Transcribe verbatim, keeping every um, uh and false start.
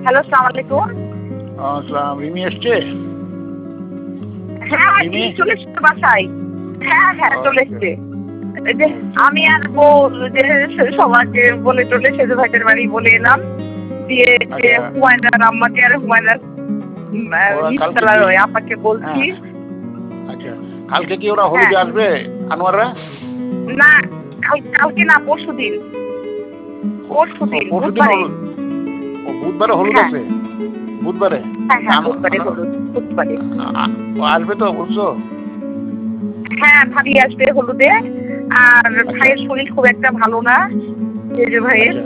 Hello, আসসালামু আলাইকুম। আসসালাম, রিমি এসছে? হ্যাঁ, রিমি চলে এসছে বাসায়। হ্যাঁ হ্যাঁ চলে আচ্ছা এসছে। এই যে আমি আর বউ যে সবাইকে বলে টলে সেজু ভাইদের বাড়ি বলে এলাম। দিয়ে যে আচ্ছা হুমায়নার আম্মাকে আর হুমায়নার ওরা কালকে নিচতলার কি ওই আপাকে বলছি। হ্যাঁ আচ্ছা কালকে কি ওরা হ্যাঁ হলুদে আসবে আনোয়াররা? না, কাল কালকে না, পরশু দিন। পরশু ও দিন পরশু দিন বুধবারে। হলুদ। ও বুধবারে হলুদ হ্যাঁ আছে? বুধবারে হ্যাঁ হ্যাঁ আনো বুধবারে আনো হলুদ, বুধবারে। আ- আ- ও আসবে তো বুঝছো? হ্যাঁ, ভাবি আসবে হলুদে। আর আচ্ছা ভাইয়ের শরীর খুব একটা ভালো না, সেজু ভাইয়ের। আচ্ছা